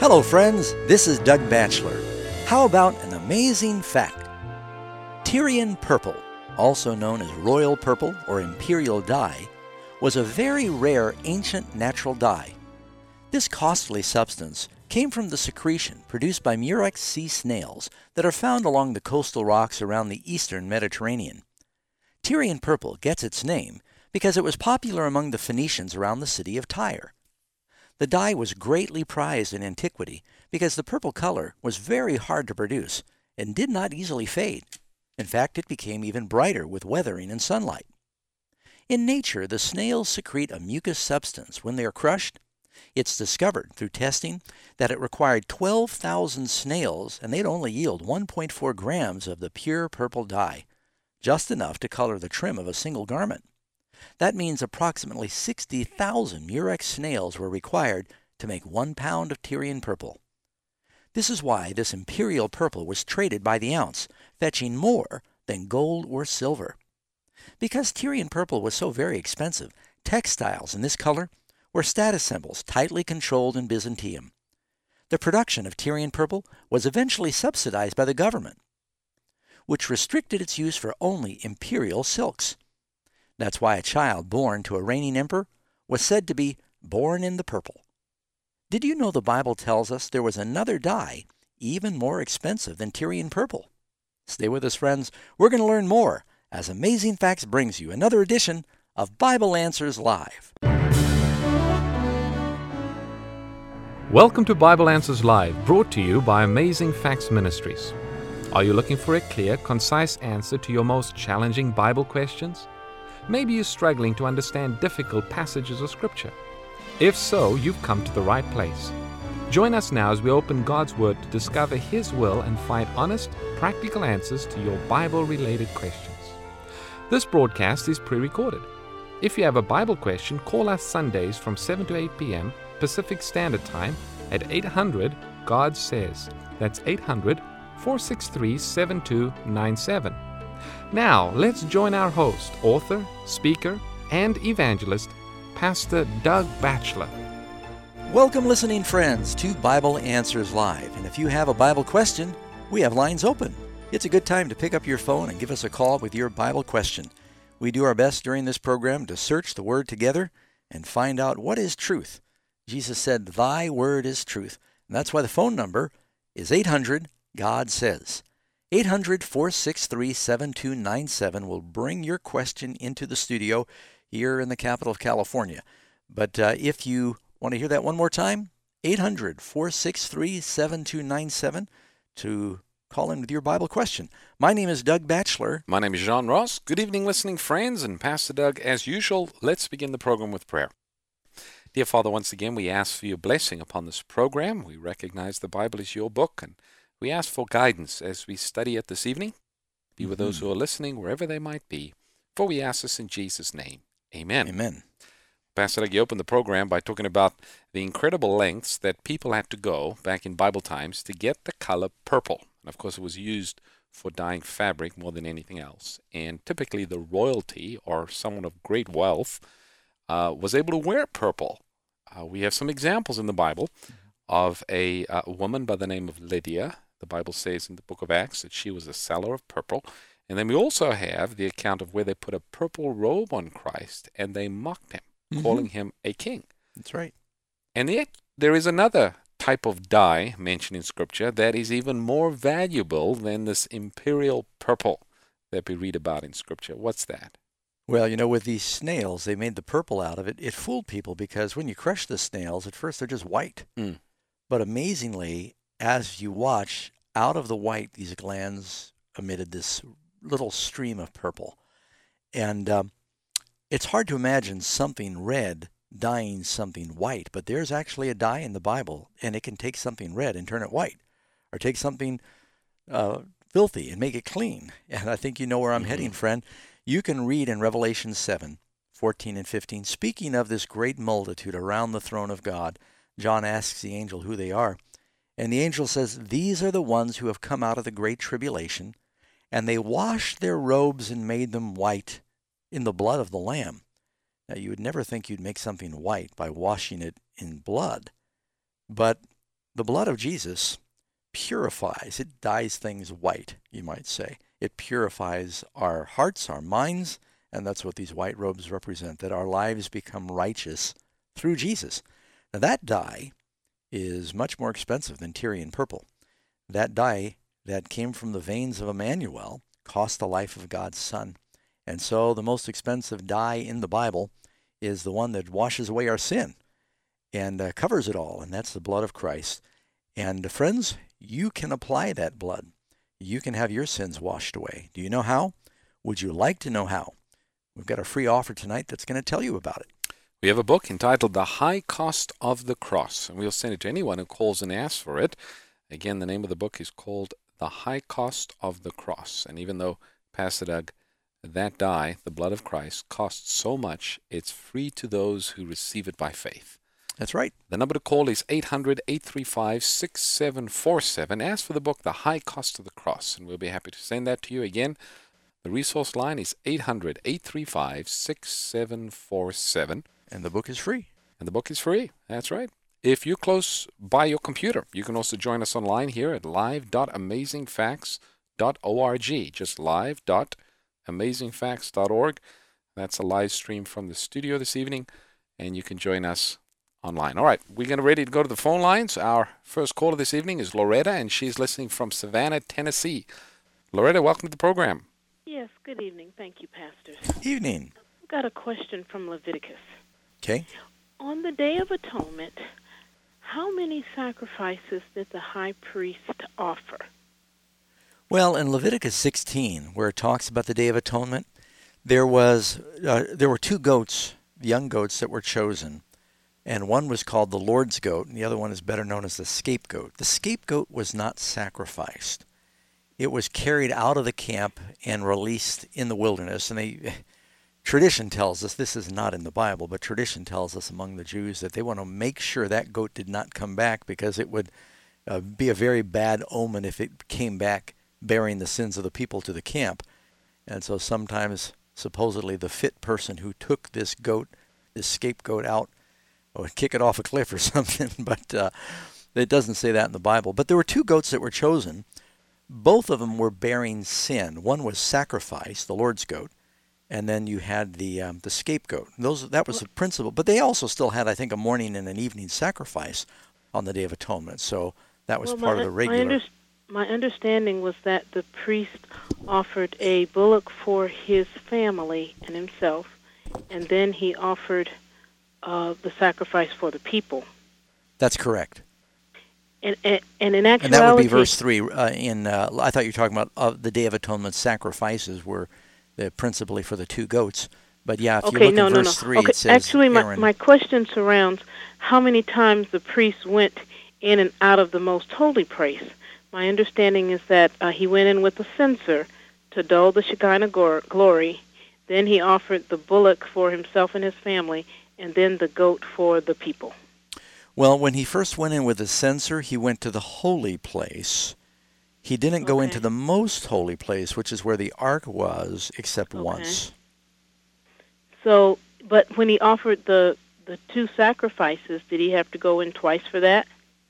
Hello, friends. This is Doug Batchelor. How about an amazing fact? Tyrian purple, also known as royal purple or imperial dye, was a very rare ancient natural dye. This costly substance came from the secretion produced by Murex sea snails that are found along the coastal rocks around the eastern Mediterranean. Tyrian purple gets its name because it was popular among the Phoenicians around the city of Tyre. The dye was greatly prized in antiquity because the purple color was very hard to produce and did not easily fade. In fact, it became even brighter with weathering and sunlight. In nature, the snails secrete a mucus substance when they are crushed. It's discovered through testing that it required 12,000 snails and they'd only yield 1.4 grams of the pure purple dye, just enough to color the trim of a single garment. That means approximately 60,000 Murex snails were required to make 1 pound of Tyrian purple. This is why this imperial purple was traded by the ounce, fetching more than gold or silver. Because Tyrian purple was so very expensive, textiles in this color were status symbols tightly controlled in Byzantium. The production of Tyrian purple was eventually subsidized by the government, which restricted its use for only imperial silks. That's why a child born to a reigning emperor was said to be born in the purple. Did you know the Bible tells us there was another dye even more expensive than Tyrian purple? Stay with us, friends. We're going to learn more as Amazing Facts brings you another edition of Bible Answers Live. Welcome to Bible Answers Live, brought to you by Amazing Facts Ministries. Are you looking for a clear, concise answer to your most challenging Bible questions? Maybe you're struggling to understand difficult passages of Scripture. If so, you've come to the right place. Join us now as we open God's Word to discover His will and find honest, practical answers to your Bible-related questions. This broadcast is pre-recorded. If you have a Bible question, call us Sundays from 7 to 8 p.m. Pacific Standard Time at 800-GOD-SAYS. That's 800-463-7297. Now, let's join our host, author, speaker, and evangelist, Pastor Doug Batchelor. Welcome, listening friends, to Bible Answers Live. And if you have a Bible question, we have lines open. It's a good time to pick up your phone and give us a call with your Bible question. We do our best during this program to search the Word together and find out what is truth. Jesus said, "Thy word is truth." And that's why the phone number is 800-GOD-SAYS. 800-463-7297 will bring your question into the studio here in the capital of California. But if you want to hear that one more time, 800-463-7297 to call in with your Bible question. My name is Doug Batchelor. My name is John Ross. Good evening, listening friends, and Pastor Doug, as usual, let's begin the program with prayer. Dear Father, once again, we ask for your blessing upon this program. We recognize the Bible is your book, and we ask for guidance as we study it this evening. Be with those who are listening, wherever they might be. For we ask this in Jesus' name. Amen. Amen. Pastor Doug, you opened the program by talking about the incredible lengths that people had to go back in Bible times to get the color purple. And of course, it was used for dyeing fabric more than anything else. And typically, the royalty or someone of great wealth was able to wear purple. We have some examples in the Bible of a woman by the name of Lydia. The Bible says in the book of Acts that she was a seller of purple. And then we also have the account of where they put a purple robe on Christ and they mocked him, calling him a king. That's right. And yet there is another type of dye mentioned in Scripture that is even more valuable than this imperial purple that we read about in Scripture. What's that? Well, you know, with these snails, they made the purple out of it. It fooled people because when you crush the snails, at first they're just white. But amazingly, as you watch, out of the white, these glands emitted this little stream of purple. And it's hard to imagine something red dyeing something white, but there's actually a dye in the Bible, and it can take something red and turn it white, or take something filthy and make it clean. And I think you know where I'm heading, friend. You can read in Revelation 7:14 and 15, speaking of this great multitude around the throne of God, John asks the angel who they are. And the angel says, "These are the ones who have come out of the great tribulation, and they washed their robes and made them white in the blood of the Lamb." Now, you would never think you'd make something white by washing it in blood. But the blood of Jesus purifies. It dyes things white, you might say. It purifies our hearts, our minds, and that's what these white robes represent, that our lives become righteous through Jesus. Now that dye is much more expensive than Tyrian purple. That dye that came from the veins of Emmanuel cost the life of God's Son. And so the most expensive dye in the Bible is the one that washes away our sin and covers it all, and that's the blood of Christ. And friends, you can apply that blood. You can have your sins washed away. Do you know how? Would you like to know how? We've got a free offer tonight that's going to tell you about it. We have a book entitled The High Cost of the Cross, and we'll send it to anyone who calls and asks for it. Again, the name of the book is called The High Cost of the Cross. And even though, Pastor Doug, that dye, the blood of Christ, costs so much, it's free to those who receive it by faith. That's right. The number to call is 800-835-6747. Ask for the book, The High Cost of the Cross, and we'll be happy to send that to you. Again, the resource line is 800-835-6747. And the book is free. And the book is free. That's right. If you're close by your computer, you can also join us online here at live.amazingfacts.org. Just live.amazingfacts.org. That's a live stream from the studio this evening, and you can join us online. All right, we're ready to go to the phone lines. Our first caller this evening is Loretta, and she's listening from Savannah, Tennessee. Loretta, welcome to the program. Yes, good evening. Thank you, pastors. Evening. I've got a question from Leviticus. Okay. On the Day of Atonement, how many sacrifices did the high priest offer? Well, in Leviticus 16, where it talks about the Day of Atonement, there were two goats, young goats, that were chosen. And one was called the Lord's goat, and the other one is better known as the scapegoat. The scapegoat was not sacrificed. It was carried out of the camp and released in the wilderness. And tradition tells us, this is not in the Bible, but tradition tells us among the Jews that they want to make sure that goat did not come back, because it would be a very bad omen if it came back bearing the sins of the people to the camp. And so sometimes, supposedly, the fit person who took this goat, this scapegoat out, would kick it off a cliff or something, but it doesn't say that in the Bible. But there were two goats that were chosen. Both of them were bearing sin. One was sacrifice, the Lord's goat, and then you had the scapegoat. That was the principle. But they also still had, I think, a morning and an evening sacrifice on the Day of Atonement. So that was part of the regular. My understanding was that the priest offered a bullock for his family and himself, and then he offered the sacrifice for the people. That's correct. And in actuality, and that would be verse 3. I thought you were talking about the Day of Atonement sacrifices were principally for the two goats. But yeah, if you look at verse 3, it says, actually, my question surrounds how many times the priest went in and out of the most holy place. My understanding is that he went in with a censer to dull the Shekinah glory. Then he offered the bullock for himself and his family, and then the goat for the people. Well, when he first went in with the censer, he went to the holy place. He didn't go into the most holy place, which is where the ark was, except once. So, but when he offered the two sacrifices, did he have to go in twice for that?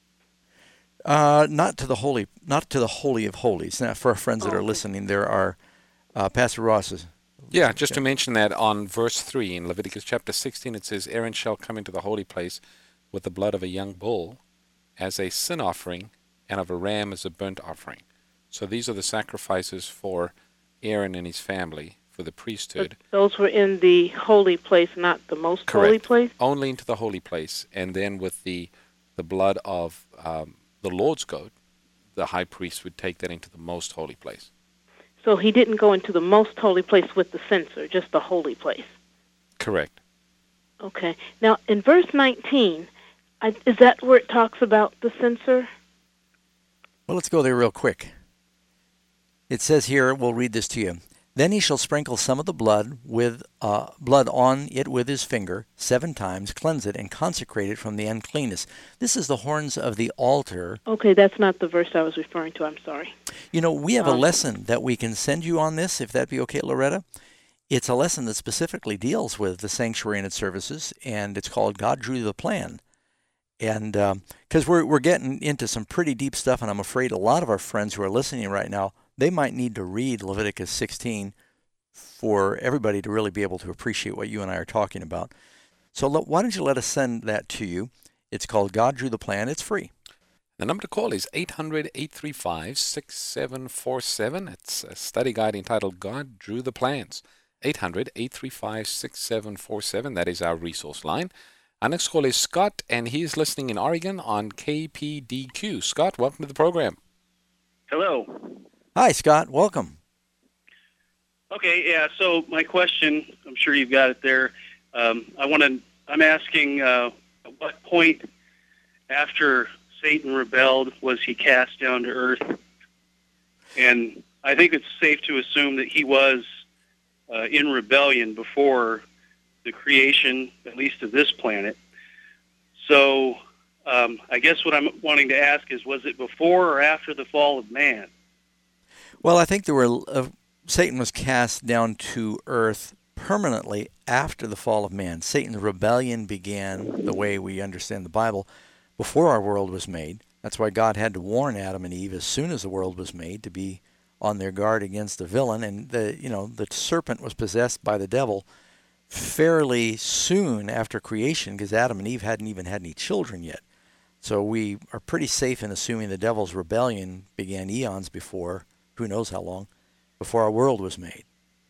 Not to the holy of holies. Now, for our friends that are listening, there are Pastor Ross's. Yeah, just to mention that on verse 3 in Leviticus chapter 16, it says, Aaron shall come into the holy place with the blood of a young bull as a sin offering, and of a ram as a burnt offering. So these are the sacrifices for Aaron and his family, for the priesthood. But those were in the holy place, not the most holy place? Only into the holy place. And then with the blood of the Lord's goat, the high priest would take that into the most holy place. So he didn't go into the most holy place with the censer, just the holy place? Correct. Okay. Now, in verse 19, is that where it talks about the censer? Well, let's go there real quick. It says here, we'll read this to you. Then he shall sprinkle some of the blood on it with his finger 7 times, cleanse it, and consecrate it from the uncleanness. This is the horns of the altar. Okay, that's not the verse I was referring to. I'm sorry. You know, we have a lesson that we can send you on this, if that'd be okay, Loretta. It's a lesson that specifically deals with the sanctuary and its services, and it's called God Drew the Plan. And because we're getting into some pretty deep stuff, and I'm afraid a lot of our friends who are listening right now, they might need to read Leviticus 16 for everybody to really be able to appreciate what you and I are talking about. So why don't you let us send that to you? It's called God Drew the Plan. It's free. The number to call is 800-835-6747. It's a study guide entitled God Drew the Plans. 800-835-6747. That is our resource line. Our next call is Scott, and he's listening in Oregon on KPDQ. Scott, welcome to the program. Hello. Hi, Scott. Welcome. Okay, yeah, so my question, I'm sure you've got it there. I'm asking at what point after Satan rebelled was he cast down to earth? And I think it's safe to assume that he was in rebellion before the creation, at least of this planet. So I guess what I'm wanting to ask is, was it before or after the fall of man? Well, I think Satan was cast down to earth permanently after the fall of man. Satan's rebellion began, the way we understand the Bible, before our world was made. That's why God had to warn Adam and Eve as soon as the world was made to be on their guard against the villain. And the serpent was possessed by the devil fairly soon after creation, because Adam and Eve hadn't even had any children yet. So we are pretty safe in assuming the devil's rebellion began eons before, who knows how long, before our world was made.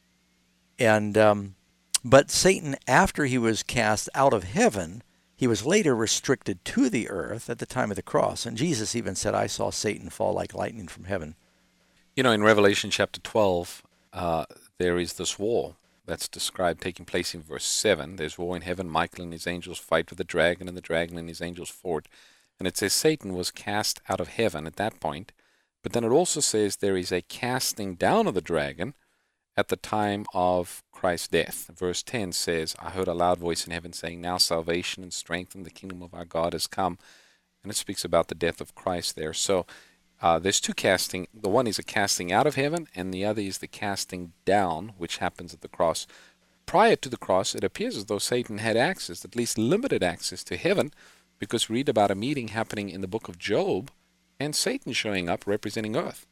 And but Satan, after he was cast out of heaven, he was later restricted to the earth at the time of the cross. And Jesus even said, I saw Satan fall like lightning from heaven. You know, in Revelation chapter 12, there is this war that's described taking place in verse 7. There's war in heaven. Michael and his angels fight with the dragon, and the dragon and his angels fought. And it says Satan was cast out of heaven at that point. But then it also says there is a casting down of the dragon at the time of Christ's death. Verse 10 says, I heard a loud voice in heaven saying, now salvation and strength and the kingdom of our God has come. And it speaks about the death of Christ there. So there's two casting. The one is a casting out of heaven, and the other is the casting down, which happens at the cross. Prior to the cross, it appears as though Satan had access, at least limited access to heaven, because read about a meeting happening in the book of Job, and Satan showing up representing earth.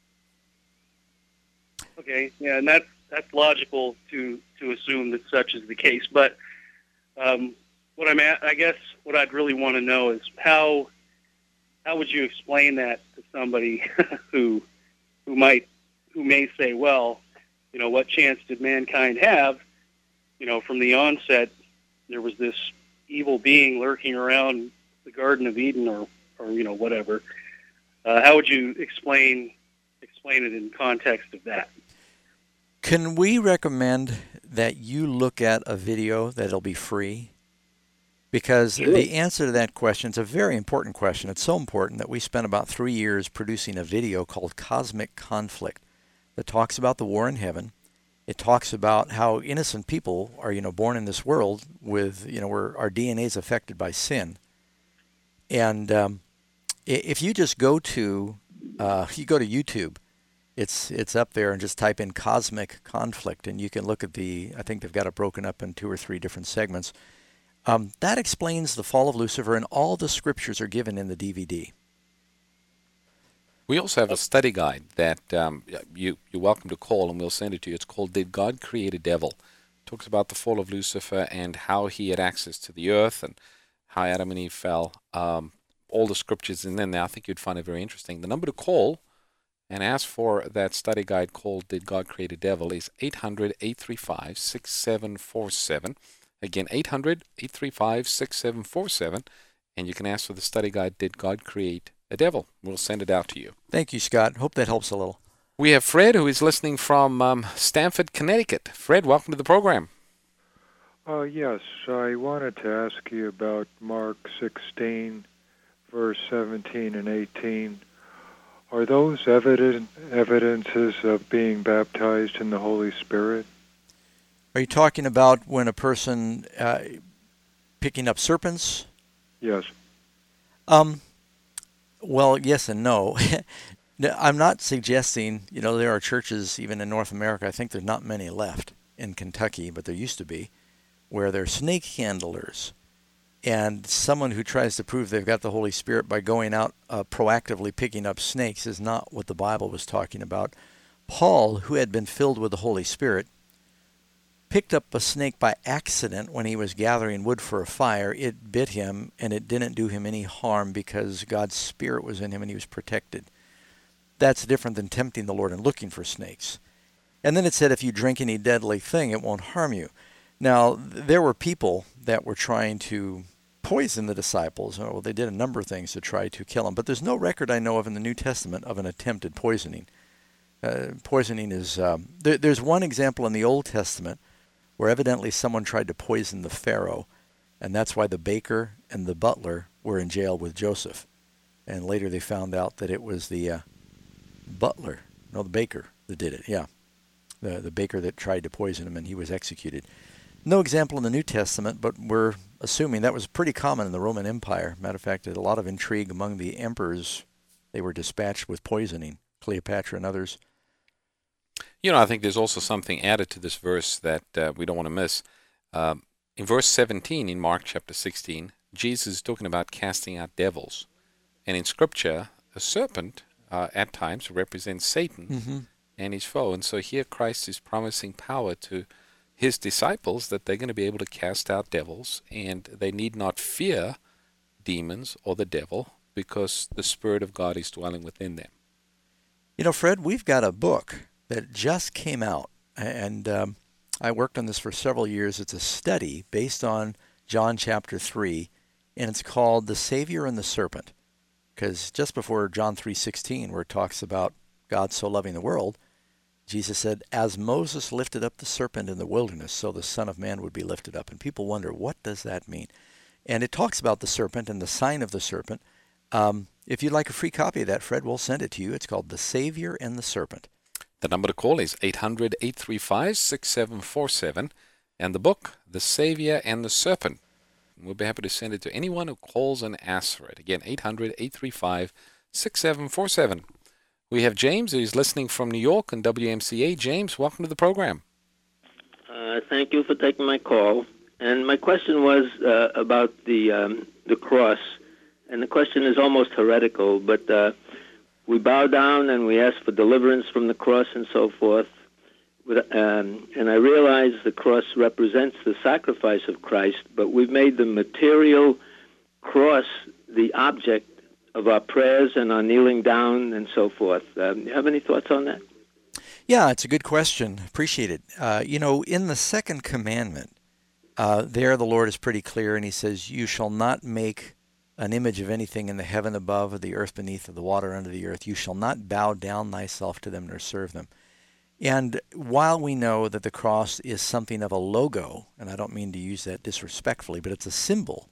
Okay, yeah, and that's logical to assume that such is the case. But I guess what I'd really want to know is how would you explain that to somebody who may say, well, what chance did mankind have? From the onset, there was this evil being lurking around the Garden of Eden, or whatever. How would you explain it in context of that? Can we recommend that you look at a video that'll be free? Because Sure. The answer to that question is a very important question. It's so important that we spent about 3 years producing a video called Cosmic Conflict that talks about the war in heaven. It talks about how innocent people are, born in this world with, where our DNA is affected by sin. And if you just go to YouTube, it's up there, and just type in Cosmic Conflict, and you can look at I think they've got it broken up in 2 or 3 different segments. That explains the fall of Lucifer, and all the scriptures are given in the DVD. We also have a study guide that you're welcome to call, and we'll send it to you. It's called Did God Create a Devil? It talks about the fall of Lucifer and how he had access to the earth and how Adam and Eve fell. All the scriptures in there. I think you'd find it very interesting. The number to call and ask for that study guide called Did God Create a Devil is 800-835-6747. Again, 800-835-6747. And you can ask for the study guide, Did God Create a Devil? We'll send it out to you. Thank you, Scott. Hope that helps a little. We have Fred, who is listening from Stamford, Connecticut. Fred, welcome to the program. Yes, I wanted to ask you about Mark 16, verse 17 and 18. Are those evidences of being baptized in the Holy Spirit? Are you talking about when a person picking up serpents? Yes. Well, yes and no. I'm not suggesting, there are churches, even in North America, I think there's not many left in Kentucky, but there used to be, where they're snake handlers. And someone who tries to prove they've got the Holy Spirit by going out proactively picking up snakes is not what the Bible was talking about. Paul, who had been filled with the Holy Spirit, picked up a snake by accident when he was gathering wood for a fire. It bit him, and it didn't do him any harm because God's Spirit was in him and he was protected. That's different than tempting the Lord and looking for snakes. And then it said, if you drink any deadly thing, it won't harm you. Now, there were people that were trying to poison the disciples. Well, they did a number of things to try to kill them, but there's no record I know of in the New Testament of an attempted poisoning. Poisoning is, there's one example in the Old Testament where evidently someone tried to poison the Pharaoh, and that's why the baker and the butler were in jail with Joseph. And later they found out that it was the the baker that did it, yeah. The baker that tried to poison him, and he was executed. No example in the New Testament, but we're assuming that was pretty common in the Roman Empire. Matter of fact, a lot of intrigue among the emperors. They were dispatched with poisoning, Cleopatra and others. You know, I think there's also something added to this verse that we don't want to miss. In verse 17 in Mark chapter 16, Jesus is talking about casting out devils. And in Scripture, a serpent at times represents Satan and his foe. And so here Christ is promising power to his disciples that they're going to be able to cast out devils, and they need not fear demons or the devil because the Spirit of God is dwelling within them. You know, Fred, we've got a book that just came out, and I worked on this for several years. It's a study based on John chapter 3, and it's called The Savior and the Serpent, because just before John 3:16, where it talks about God so loving the world, Jesus said, as Moses lifted up the serpent in the wilderness, so the Son of Man would be lifted up. And people wonder, what does that mean? And it talks about the serpent and the sign of the serpent. If you'd like a free copy of that, Fred, we'll send it to you. It's called The Savior and the Serpent. The number to call is 800-835-6747. And the book, The Savior and the Serpent. We'll be happy to send it to anyone who calls and asks for it. Again, 800-835-6747. We have James, who's listening from New York on WMCA. James, welcome to the program. Thank you for taking my call. And my question was about the cross. And the question is almost heretical, but we bow down and we ask for deliverance from the cross and so forth. And I realize the cross represents the sacrifice of Christ, but we've made the material cross the object of our prayers and our kneeling down and so forth. You have any thoughts on that? Yeah, it's a good question. Appreciate it. In the second commandment, there the Lord is pretty clear, and he says, you shall not make an image of anything in the heaven above, or the earth beneath, or the water under the earth. You shall not bow down thyself to them nor serve them. And while we know that the cross is something of a logo, and I don't mean to use that disrespectfully, but it's a symbol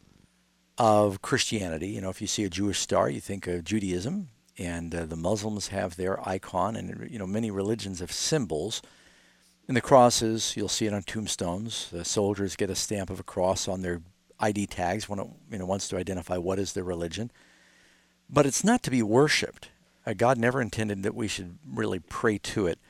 of Christianity. You know, if you see a Jewish star, you think of Judaism, and the Muslims have their icon, and many religions have symbols. And the crosses, you'll see it on tombstones. The soldiers get a stamp of a cross on their ID tags when it wants to identify what is their religion. But it's not to be worshipped. God never intended that we should really pray to it.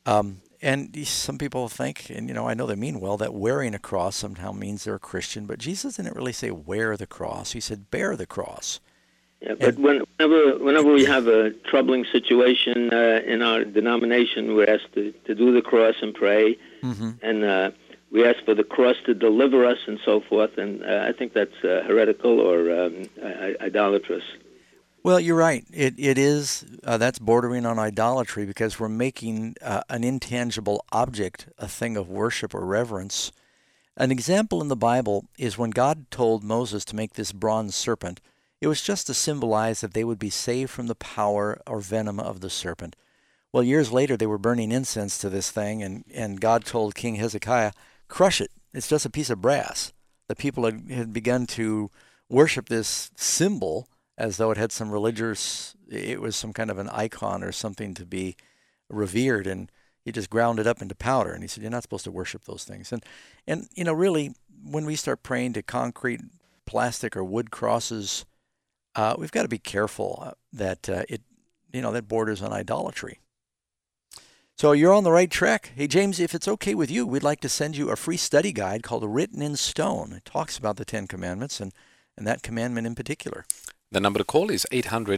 And some people think, and I know they mean well, that wearing a cross somehow means they're a Christian, but Jesus didn't really say wear the cross. He said bear the cross. Yeah, but whenever we have a troubling situation in our denomination, we're asked to do the cross and pray, and we ask for the cross to deliver us and so forth, and I think that's heretical or idolatrous. Well, you're right. It is, that's bordering on idolatry, because we're making an intangible object a thing of worship or reverence. An example in the Bible is when God told Moses to make this bronze serpent. It was just to symbolize that they would be saved from the power or venom of the serpent. Well, years later, they were burning incense to this thing, and God told King Hezekiah, crush it. It's just a piece of brass. The people had begun to worship this symbol as though it had some religious, it was some kind of an icon or something to be revered, and he just ground it up into powder. And he said, you're not supposed to worship those things. And really, when we start praying to concrete, plastic, or wood crosses, we've got to be careful that that borders on idolatry. So you're on the right track. Hey, James, if it's okay with you, we'd like to send you a free study guide called Written in Stone. It talks about the Ten Commandments and that commandment in particular. The number to call is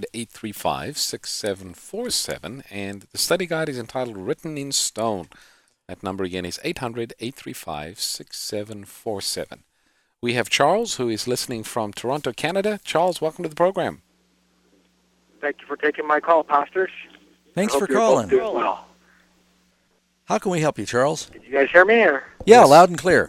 800-835-6747, and the study guide is entitled Written in Stone. That number again is 800-835-6747. We have Charles, who is listening from Toronto, Canada. Charles, welcome to the program. Thank you for taking my call, pastors. Thanks for calling. Well. How can we help you, Charles? Did you guys hear me? Or? Yeah, yes. Loud and clear.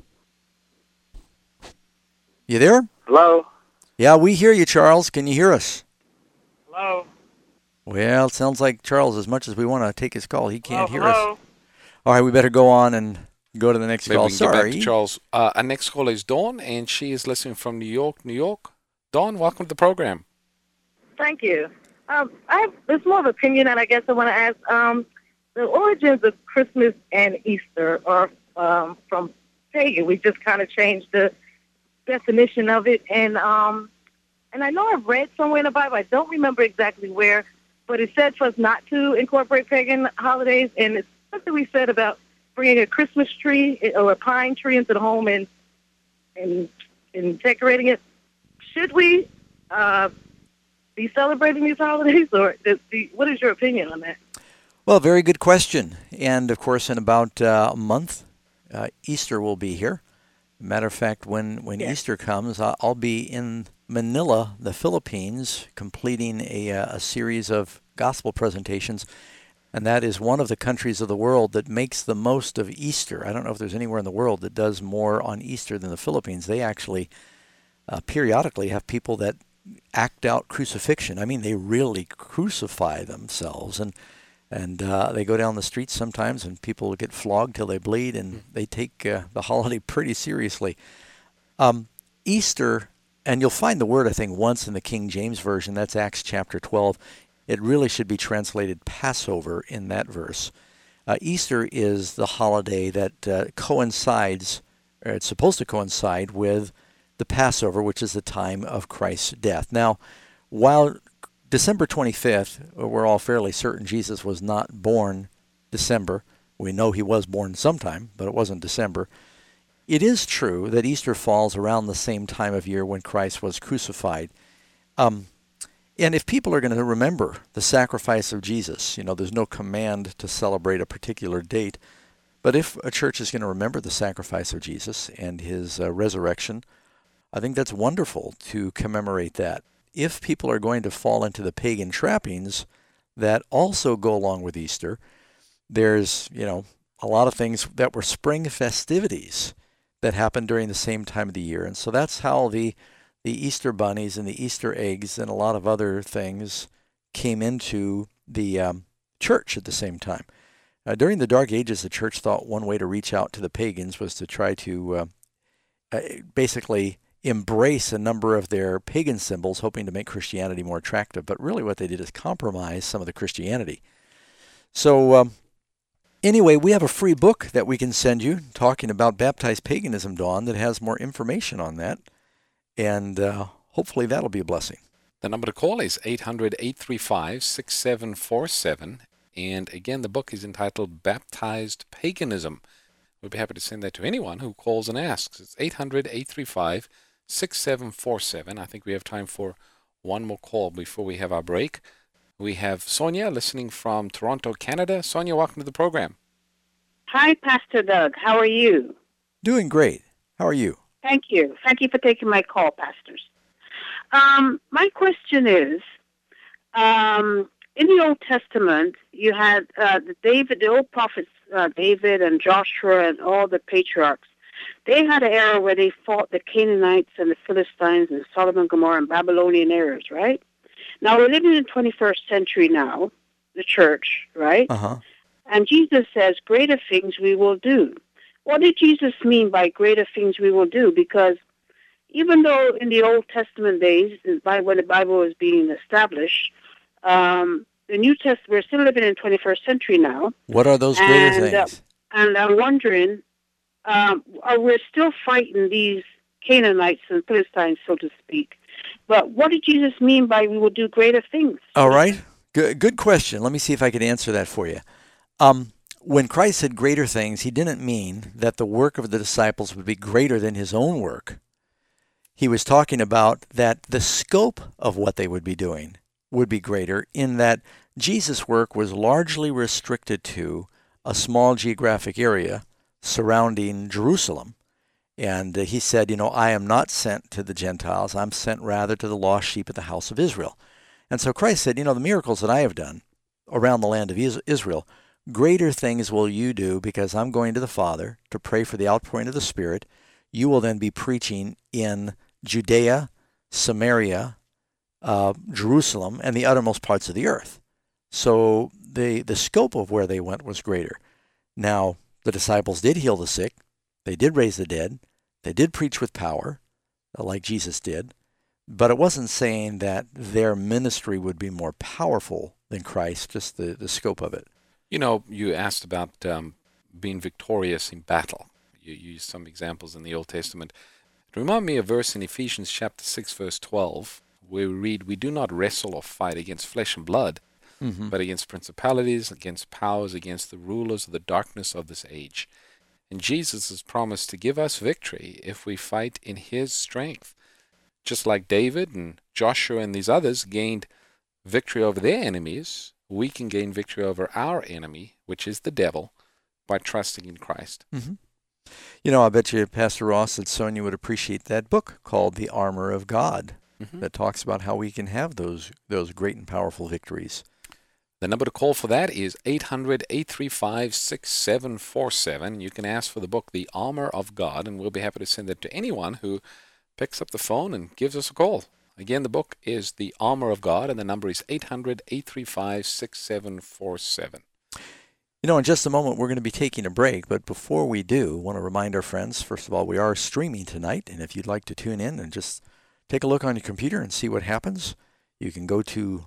You there? Hello? Yeah, we hear you, Charles. Can you hear us? Hello? Well, it sounds like Charles, as much as we want to take his call, he can't hear us. Hello? All right, we better go on and go to the next call. We can get back to Charles. Our next caller is Dawn, and she is listening from New York, New York. Dawn, welcome to the program. Thank you. There's more of an opinion, and I guess I want to ask, the origins of Christmas and Easter are from pagan. We just kind of changed the definition of it, and I know I've read somewhere in the Bible, I don't remember exactly where, but it said for us not to incorporate pagan holidays, and it's something we said about bringing a Christmas tree or a pine tree into the home and decorating it. Should we be celebrating these holidays, or what is your opinion on that? Well, very good question. And, of course, in about a month, Easter will be here. Matter of fact, when Easter comes, I'll be in Manila, the Philippines, completing a series of gospel presentations. And that is one of the countries of the world that makes the most of Easter. I don't know if there's anywhere in the world that does more on Easter than the Philippines. They actually periodically have people that act out crucifixion. I mean, they really crucify themselves. And they go down the streets sometimes, and people get flogged till they bleed, and they take the holiday pretty seriously. Easter, and you'll find the word, I think, once in the King James Version. That's Acts chapter 12. It really should be translated Passover in that verse. Easter is the holiday that coincides, or it's supposed to coincide with the Passover, which is the time of Christ's death. Now, while December 25th, we're all fairly certain Jesus was not born December. We know he was born sometime, but it wasn't December. It is true that Easter falls around the same time of year when Christ was crucified. And if people are going to remember the sacrifice of Jesus, there's no command to celebrate a particular date. But if a church is going to remember the sacrifice of Jesus and his resurrection, I think that's wonderful to commemorate that. If people are going to fall into the pagan trappings that also go along with Easter, there's, a lot of things that were spring festivities that happened during the same time of the year. And so that's how the Easter bunnies and the Easter eggs and a lot of other things came into the church at the same time. During the Dark Ages, the church thought one way to reach out to the pagans was to try to basically embrace a number of their pagan symbols, hoping to make Christianity more attractive. But really what they did is compromise some of the Christianity. So anyway, we have a free book that we can send you talking about baptized paganism, Dawn, that has more information on that. And hopefully that'll be a blessing. The number to call is 800-835-6747. And again, the book is entitled Baptized Paganism. We'd be happy to send that to anyone who calls and asks. It's 800-835-6747. I think we have time for one more call before we have our break. We have Sonia listening from Toronto, Canada. Sonia, welcome to the program. Hi, Pastor Doug. How are you? Doing great. How are you? Thank you. Thank you for taking my call, pastors. My question is, in the Old Testament, you had the old prophets, David and Joshua and all the patriarchs. They had an era where they fought the Canaanites and the Philistines and Sodom and Gomorrah and Babylonian eras, right? Now, we're living in the 21st century now, the church, right? Uh-huh. And Jesus says, greater things we will do. What did Jesus mean by greater things we will do? Because even though in the Old Testament days, when the Bible was being established, the New Testament, we're still living in the 21st century now. What are those greater things? And I'm wondering, we're still fighting these Canaanites and Philistines, so to speak. But what did Jesus mean by we will do greater things? All right. Good question. Let me see if I can answer that for you. When Christ said greater things, he didn't mean that the work of the disciples would be greater than his own work. He was talking about that the scope of what they would be doing would be greater, in that Jesus' work was largely restricted to a small geographic area surrounding Jerusalem. And he said, I am not sent to the Gentiles. I'm sent rather to the lost sheep of the house of Israel. And so Christ said, the miracles that I have done around the land of Israel, greater things will you do, because I'm going to the Father to pray for the outpouring of the Spirit. You will then be preaching in Judea, Samaria, Jerusalem, and the uttermost parts of the earth. So the scope of where they went was greater. Now, the disciples did heal the sick. They did raise the dead. They did preach with power, like Jesus did. But it wasn't saying that their ministry would be more powerful than Christ, just the scope of it. You asked about being victorious in battle. You used some examples in the Old Testament. It reminded me of a verse in Ephesians chapter 6, verse 12, where we read, "We do not wrestle or fight against flesh and blood, but against principalities, against powers, against the rulers of the darkness of this age." And Jesus has promised to give us victory if we fight in his strength. Just like David and Joshua and these others gained victory over their enemies, we can gain victory over our enemy, which is the devil, by trusting in Christ. I bet you Pastor Ross and Sonia would appreciate that book called The Armor of God that talks about how we can have those great and powerful victories. The number to call for that is 800-835-6747. You can ask for the book, The Armor of God, and we'll be happy to send it to anyone who picks up the phone and gives us a call. Again, the book is The Armor of God, and the number is 800-835-6747. In just a moment, we're going to be taking a break, but before we do, I want to remind our friends, first of all, we are streaming tonight, and if you'd like to tune in and just take a look on your computer and see what happens, you can go to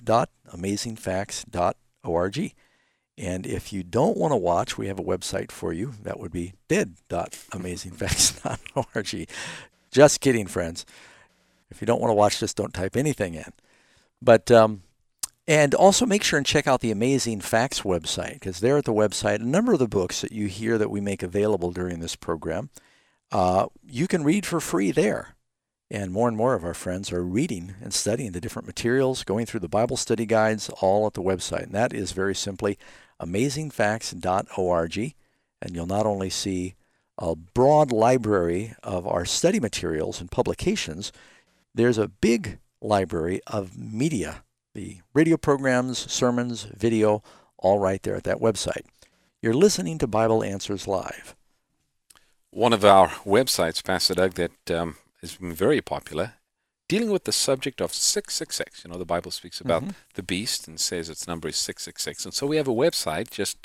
live.amazingfacts.org. And if you don't want to watch, we have a website for you. That would be dead.amazingfacts.org. Just kidding, friends. If you don't want to watch, just don't type anything in. But and also make sure and check out the Amazing Facts website, because there at the website, a number of the books that you hear that we make available during this program, you can read for free there. And more of our friends are reading and studying the different materials, going through the Bible study guides, all at the website. And that is very simply amazingfacts.org. And you'll not only see a broad library of our study materials and publications, there's a big library of media, the radio programs, sermons, video, all right there at that website. You're listening to Bible Answers Live. One of our websites, Pastor Doug, that has been very popular, dealing with the subject of 666. The Bible speaks about the beast and says its number is 666. And so we have a website, just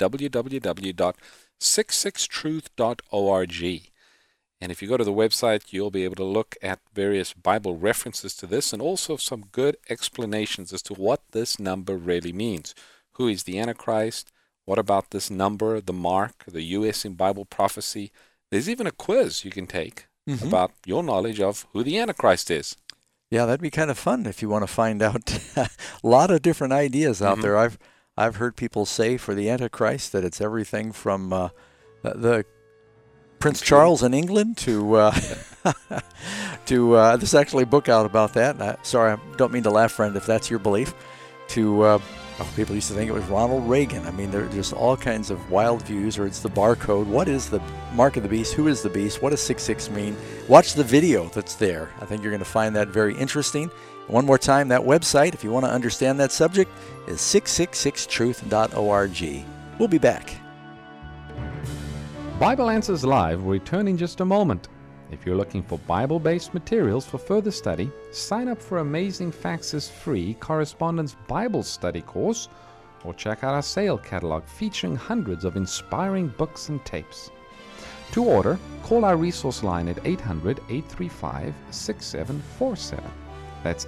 www.66truth.org. And if you go to the website, you'll be able to look at various Bible references to this and also some good explanations as to what this number really means. Who is the Antichrist? What about this number, the mark, the U.S. in Bible prophecy? There's even a quiz you can take about your knowledge of who the Antichrist is. Yeah, that'd be kind of fun if you want to find out a lot of different ideas out there. I've heard people say for the Antichrist that it's everything from the Prince Charles in England to there's actually a book out about that. Sorry, I don't mean to laugh, friend, if that's your belief. People used to think it was Ronald Reagan. I mean, there's just all kinds of wild views, or it's the barcode. What is the mark of the beast? Who is the beast? What does 666 mean? Watch the video that's there. I think you're going to find that very interesting. One more time, that website, if you want to understand that subject, is 666truth.org. We'll be back. Bible Answers Live will return in just a moment. If you're looking for Bible-based materials for further study, sign up for Amazing Facts' free Correspondence Bible Study course, or check out our sale catalog featuring hundreds of inspiring books and tapes. To order, call our resource line at 800-835-6747. That's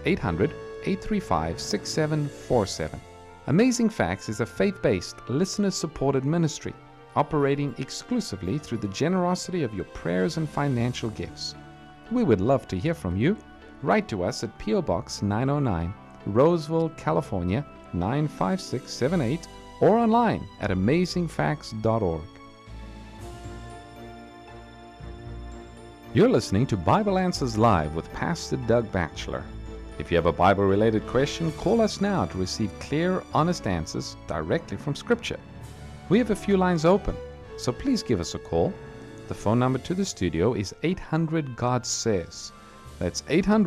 800-835-6747. Amazing Facts is a faith-based, listener-supported ministry operating exclusively through the generosity of your prayers and financial gifts. We would love to hear from you. Write to us at P.O. Box 909, Roseville, California 95678, or online at amazingfacts.org. You're listening to Bible Answers Live with Pastor Doug Batchelor. If you have a Bible-related question, call us now to receive clear, honest answers directly from Scripture. We have a few lines open, so please give us a call. The phone number to the studio is 800-GOD-SAYS. That's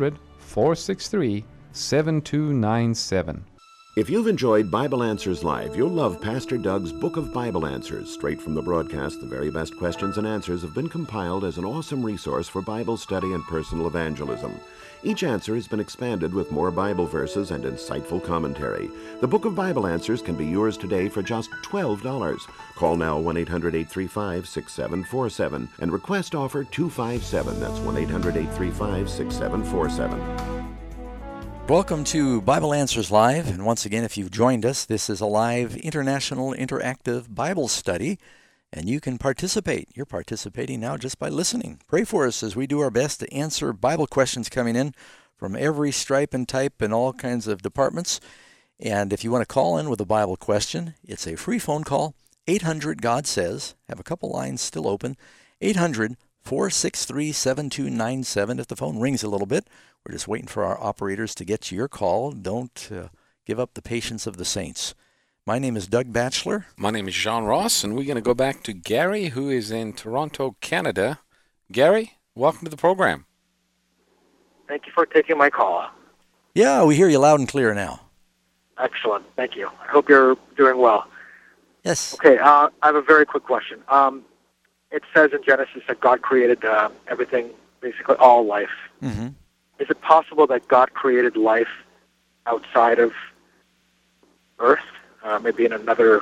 800-463-7297. If you've enjoyed Bible Answers Live, you'll love Pastor Doug's Book of Bible Answers. Straight from the broadcast, the very best questions and answers have been compiled as an awesome resource for Bible study and personal evangelism. Each answer has been expanded with more Bible verses and insightful commentary. The Book of Bible Answers can be yours today for just $12. Call now 1-800-835-6747 and request offer 257. That's 1-800-835-6747. Welcome to Bible Answers Live, and once again, if you've joined us, this is a live international interactive Bible study, and you can participate. You're participating now just by listening. Pray for us as we do our best to answer Bible questions coming in from every stripe and type and all kinds of departments. And if you want to call in with a Bible question, it's a free phone call, 800-GOD-SAYS. Have a couple lines still open, 800-463-7297. If the phone rings a little bit, we're just waiting for our operators to get to your call. Don't give up the patience of the saints. My name is Doug Batchelor. My name is John Ross, and we're going to go back to Gary, who is in Toronto, Canada. Gary, welcome to the program. Thank you for taking my call. Yeah, we hear you loud and clear now. Excellent. Thank you. I hope you're doing well. Yes. Okay, I have a very quick question. It says in Genesis that God created everything, basically all life. Mm-hmm. Is it possible that God created life outside of Earth, maybe in another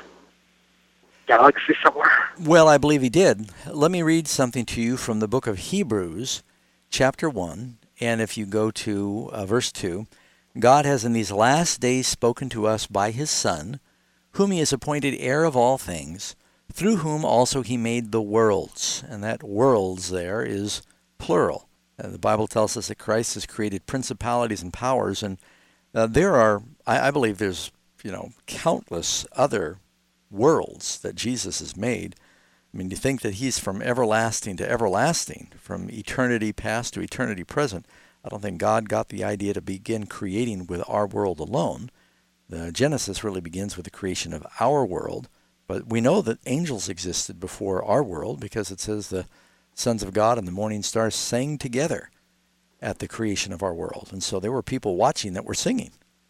galaxy somewhere? Well, I believe he did. Let me read something to you from the book of Hebrews, chapter 1, and if you go to verse 2, God has in these last days spoken to us by his Son, whom he has appointed heir of all things, through whom also he made the worlds. And that worlds there is plural. The Bible tells us that Christ has created principalities and powers, and there are, I believe there's, countless other worlds that Jesus has made. I mean, you think that he's from everlasting to everlasting, from eternity past to eternity present. I don't think God got the idea to begin creating with our world alone. The Genesis really begins with the creation of our world, but we know that angels existed before our world because it says the sons of God and the morning stars sang together at the creation of our world. And so there were people watching that were singing.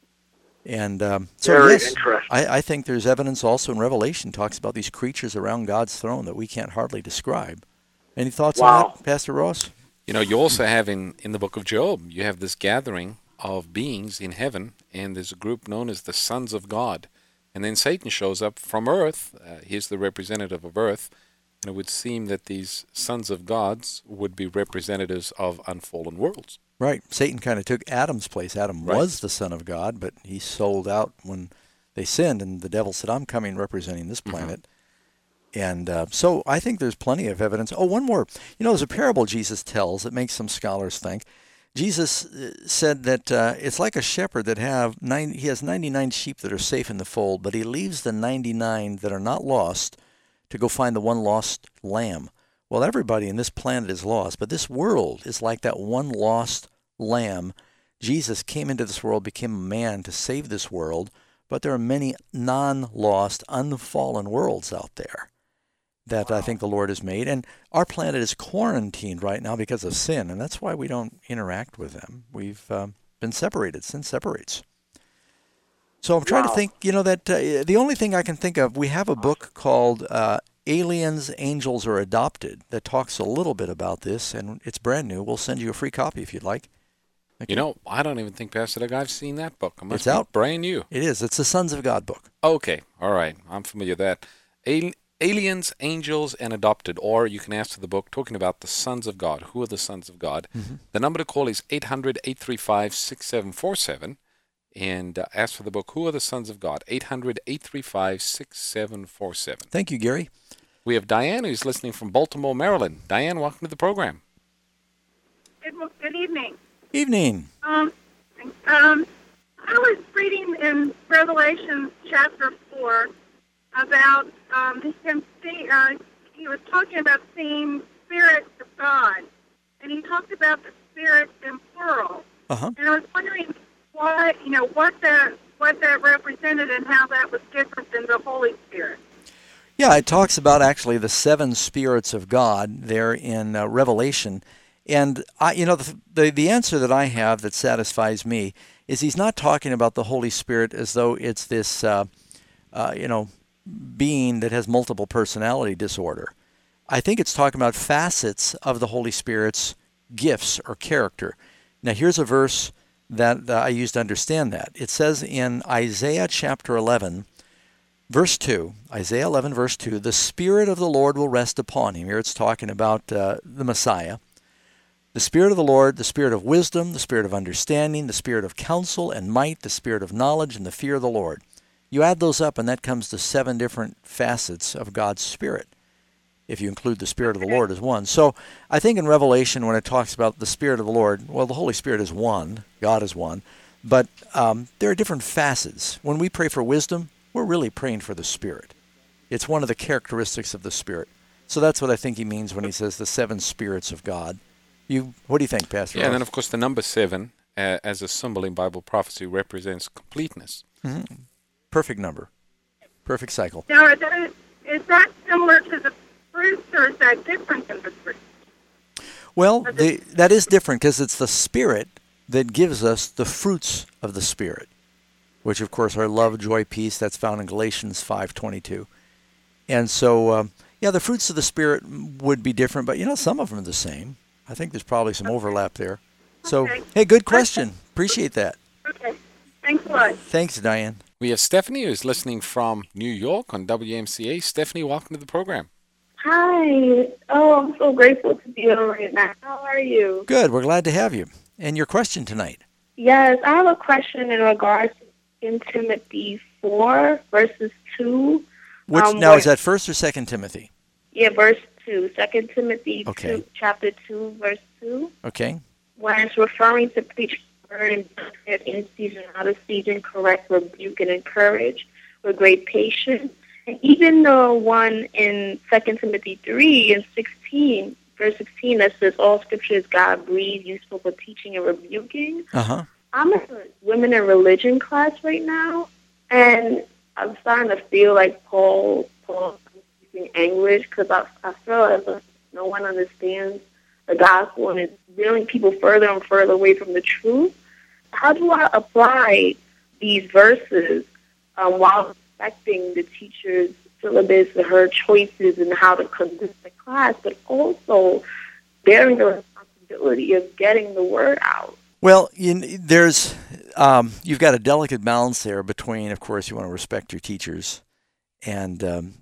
And so, yes, I think there's evidence also in Revelation talks about these creatures around God's throne that we can't hardly describe. Any thoughts on that, Pastor Ross? You also have in the book of Job, you have this gathering of beings in heaven, and there's a group known as the sons of God. And then Satan shows up from earth. He's the representative of earth. And it would seem that these sons of gods would be representatives of unfallen worlds. Right. Satan kind of took Adam's place. Adam was the son of God, but he sold out when they sinned, and the devil said, I'm coming representing this planet. Mm-hmm. And so I think there's plenty of evidence. Oh, one more. There's a parable Jesus tells that makes some scholars think. Jesus said that it's like a shepherd that he has 99 sheep that are safe in the fold, but he leaves the 99 that are not lost to go find the one lost lamb. Well, everybody in this planet is lost, but this world is like that one lost lamb. Jesus came into this world, became a man to save this world, but there are many non-lost, unfallen worlds out there that I think the Lord has made. And our planet is quarantined right now because of sin, and that's why we don't interact with them. We've been separated. Sin separates. So I'm trying to think, that the only thing I can think of, we have a book called Aliens, Angels, or Adopted that talks a little bit about this, and it's brand new. We'll send you a free copy if you'd like. I don't even think, Pastor Doug, I've seen that book. It's out. Brand new. It is. It's the Sons of God book. Okay. All right. I'm familiar with that. Aliens, Angels, and Adopted, or you can ask for the book talking about the sons of God. Who are the sons of God? Mm-hmm. The number to call is 800-835-6747. And ask for the book, Who Are the Sons of God? 800-835-6747. Thank you, Gary. We have Diane, who's listening from Baltimore, Maryland. Diane, welcome to the program. Good evening. Evening. I was reading in Revelation chapter 4, about he was talking about same Spirit of God, and he talked about the Spirit in plural. Uh-huh. And I was wondering what that represented and how that was different than the Holy Spirit. Yeah, it talks about actually the 7 spirits of God there in Revelation. And the answer that I have that satisfies me is he's not talking about the Holy Spirit as though it's this being that has multiple personality disorder. I think it's talking about facets of the Holy Spirit's gifts or character. Now here's a verse that I use to understand that. It says in Isaiah chapter 11, verse 2, Isaiah 11, verse 2, the Spirit of the Lord will rest upon him. Here it's talking about the Messiah. The Spirit of the Lord, the Spirit of wisdom, the Spirit of understanding, the Spirit of counsel and might, the Spirit of knowledge, and the fear of the Lord. You add those up, and that comes to 7 different facets of God's Spirit, if you include the Spirit of the Lord as one. So I think in Revelation, when it talks about the Spirit of the Lord, well, the Holy Spirit is one, God is one, but there are different facets. When we pray for wisdom, we're really praying for the Spirit. It's one of the characteristics of the Spirit. So that's what I think he means when he says the 7 spirits of God. What do you think, Pastor? Yeah, and then of course the number 7 as a symbol in Bible prophecy represents completeness. Mm-hmm. Perfect number. Perfect cycle. Now, is that similar to the fruits, or is that different than the fruits? Well, that is different because it's the Spirit that gives us the fruits of the Spirit, which of course are love, joy, peace. That's found in Galatians 5:22. And so, the fruits of the Spirit would be different, but some of them are the same. I think there's probably some overlap there. So, hey, good question. Appreciate that. Okay. Thanks a lot. Thanks, Diane. We have Stephanie, who's listening from New York on WMCA. Stephanie, welcome to the program. Hi. Oh, I'm so grateful to be on right now. How are you? Good. We're glad to have you. And your question tonight? Yes, I have a question in regards to 2 Timothy 4, verses 2. Now, is that 1st or 2 Timothy? Yeah, verse 2. 2 Timothy okay. 2, chapter 2, verse 2. Okay. When it's referring to preaching the word and in season, out of season, correct, rebuke, and encourage with great patience. And even the one in 2 Timothy 3 and 16, verse 16, that says, all scripture is God-breathed, useful for teaching and rebuking. Uh-huh. I'm in a women in religion class right now, and I'm starting to feel like Paul speaking English, because I feel as if no one understands the gospel, and it's reeling people further and further away from the truth. How do I apply these verses while respecting the teacher's syllabus and her choices and how to conduct the class, but also bearing the responsibility of getting the word out? Well, you've got a delicate balance there between, of course, you want to respect your teachers, and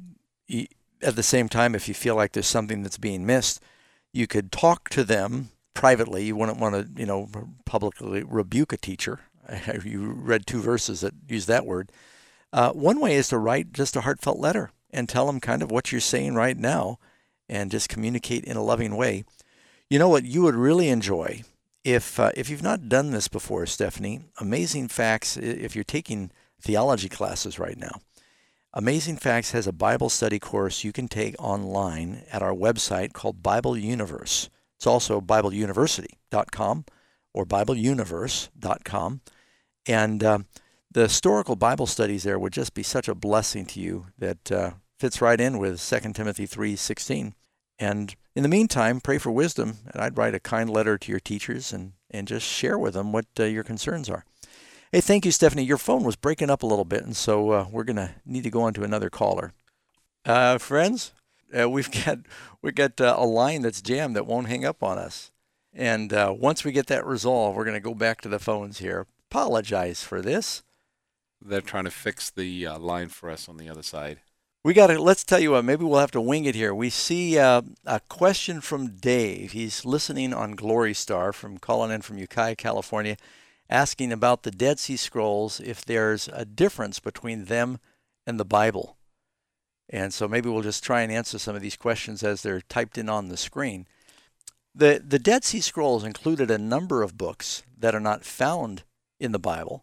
at the same time, if you feel like there's something that's being missed, you could talk to them privately. You wouldn't want to, publicly rebuke a teacher. You read 2 verses that use that word. One way is to write just a heartfelt letter and tell them kind of what you're saying right now and just communicate in a loving way. You know what you would really enjoy if you've not done this before, Stephanie, Amazing Facts, if you're taking theology classes right now, Amazing Facts has a Bible study course you can take online at our website called Bible Universe. It's also BibleUniversity.com or BibleUniverse.com. And the historical Bible studies there would just be such a blessing to you that fits right in with 2 Timothy 3:16. And in the meantime, pray for wisdom, and I'd write a kind letter to your teachers and just share with them what your concerns are. Hey, thank you, Stephanie. Your phone was breaking up a little bit, and so we're going to need to go on to another caller. Friends, we've got a line that's jammed that won't hang up on us. And once we get that resolved, we're going to go back to the phones here. Apologize for this. They're trying to fix the line for us on the other side. Let's tell you what, maybe we'll have to wing it here. We see a question from Dave. He's listening on Glory Star calling in from Ukiah, California, asking about the Dead Sea Scrolls, if there's a difference between them and the Bible. And so maybe we'll just try and answer some of these questions as they're typed in on the screen. The Dead Sea Scrolls included a number of books that are not found in the Bible,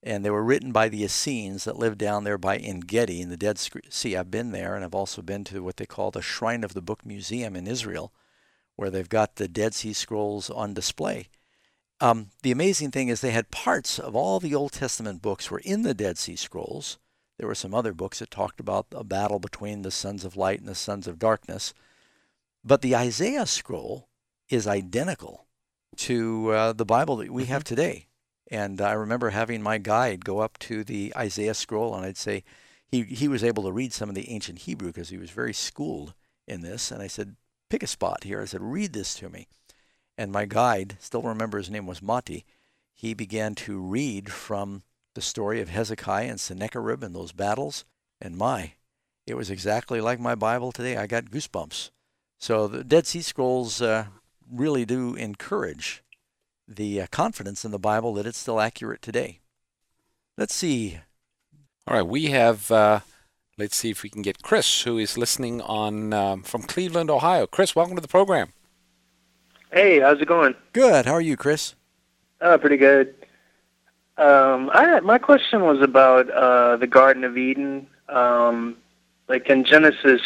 And they were written by the Essenes that lived down there by En-Gedi in the Dead Sea. I've been there, and I've also been to what they call the Shrine of the Book Museum in Israel, where they've got the Dead Sea Scrolls on display. The amazing thing is they had parts of all the Old Testament books were in the Dead Sea Scrolls. There were some other books that talked about a battle between the sons of light and the sons of darkness. But the Isaiah scroll is identical to the Bible that we have today. And I remember having my guide go up to the Isaiah scroll, and I'd say he was able to read some of the ancient Hebrew because he was very schooled in this. And I said, pick a spot here. I said, read this to me. And my guide, still remember his name was Mati, he began to read from the story of Hezekiah and Sennacherib and those battles. And it was exactly like my Bible today. I got goosebumps. So the Dead Sea Scrolls really do encourage the confidence in the Bible that it's still accurate today. Let's see. All right, we have, let's see if we can get Chris, who is listening on from Cleveland, Ohio. Chris, welcome to the program. Hey, how's it going? Good. How are you, Chris? Pretty good. My question was about the Garden of Eden. Like in Genesis,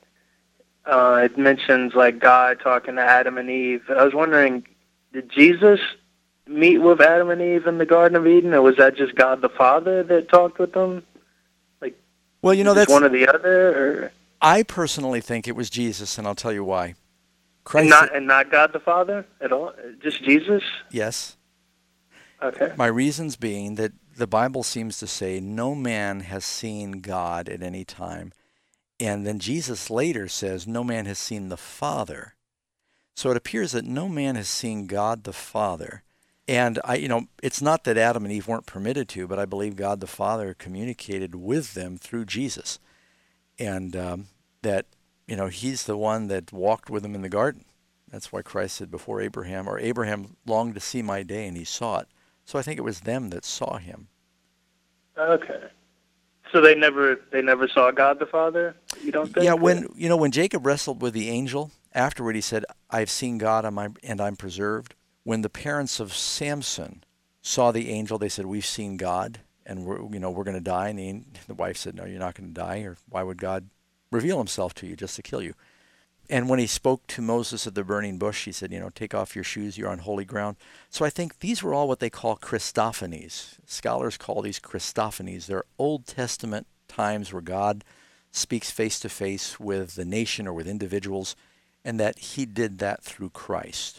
it mentions like God talking to Adam and Eve. I was wondering, did Jesus meet with Adam and Eve in the Garden of Eden, or was that just God the Father that talked with them? Like, well, that's one or the other. Or? I personally think it was Jesus, and I'll tell you why. Christ and not God the Father at all? Just Jesus? Yes. Okay. My reasons being that the Bible seems to say no man has seen God at any time. And then Jesus later says no man has seen the Father. So it appears that no man has seen God the Father. And it's not that Adam and Eve weren't permitted to, but I believe God the Father communicated with them through Jesus. And that he's the one that walked with them in the garden. That's why Christ said before Abraham longed to see my day, and he saw it. So I think it was them that saw him. Okay. So they never saw God the Father? You don't think? Yeah, when Jacob wrestled with the angel, afterward he said, I've seen God and I'm preserved. When the parents of Samson saw the angel, they said, we've seen God, and we're going to die. And the wife said, no, you're not going to die, or why would God reveal himself to you just to kill you? And when he spoke to Moses at the burning bush, he said, take off your shoes, you're on holy ground. So I think these were all what they call Christophanies. Scholars call these Christophanies. They're Old Testament times where God speaks face to face with the nation or with individuals, and that he did that through Christ.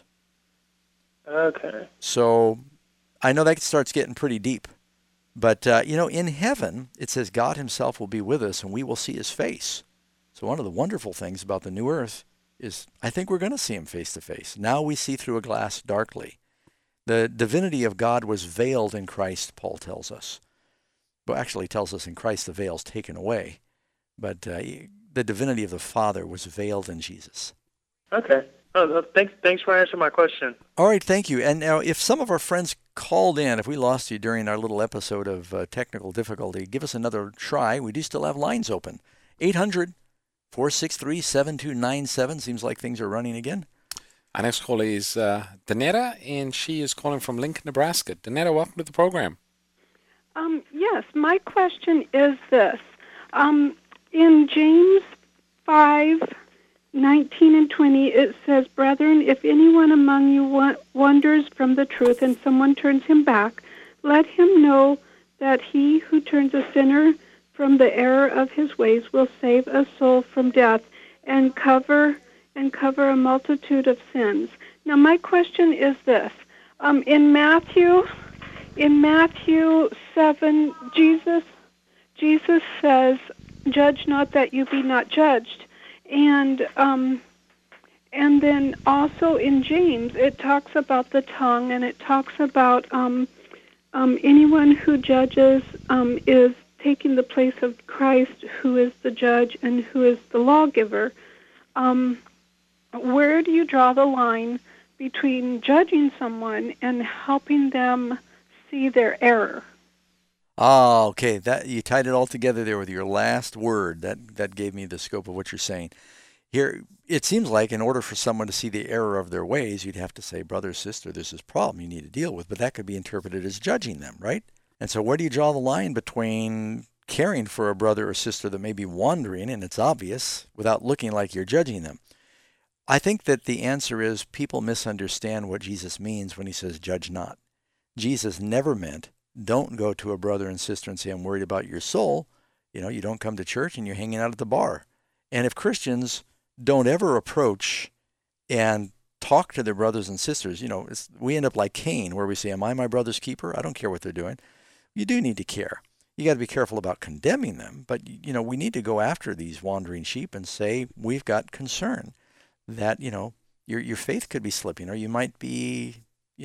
Okay. So I know that starts getting pretty deep. But, in heaven, it says God himself will be with us and we will see his face. So one of the wonderful things about the new earth is I think we're going to see him face to face. Now we see through a glass darkly. The divinity of God was veiled in Christ, Paul tells us. Well, actually tells us in Christ the veil's taken away. But the divinity of the Father was veiled in Jesus. Okay. Oh, thanks for answering my question. All right, thank you. And now if some of our friends called in, if we lost you during our little episode of technical difficulty, give us another try. We do still have lines open. 800-463-7297. Seems like things are running again. Our next caller is Danetta, and she is calling from Lincoln, Nebraska. Danetta, welcome to the program. Yes, my question is this. In James 5:19 and 20, it says, Brethren, if anyone among you wanders from the truth and someone turns him back, let him know that he who turns a sinner from the error of his ways will save a soul from death and cover a multitude of sins. Now, my question is this. In Matthew 7, Jesus says, judge not that you be not judged. And then also in James, it talks about the tongue, and it talks about anyone who judges is taking the place of Christ, who is the judge and who is the lawgiver. Where do you draw the line between judging someone and helping them see their error? Ah, okay. That you tied it all together there with your last word. That gave me the scope of what you're saying. Here, it seems like in order for someone to see the error of their ways, you'd have to say, brother, sister, this is a problem you need to deal with. But that could be interpreted as judging them, right? And so where do you draw the line between caring for a brother or sister that may be wandering, and it's obvious, without looking like you're judging them? I think that the answer is people misunderstand what Jesus means when he says, judge not. Jesus never meant, don't go to a brother and sister and say, I'm worried about your soul. You don't come to church and you're hanging out at the bar. And if Christians don't ever approach and talk to their brothers and sisters, we end up like Cain, where we say, am I my brother's keeper? I don't care what they're doing. You do need to care. You got to be careful about condemning them, but, we need to go after these wandering sheep and say, we've got concern that, your faith could be slipping, or you might be,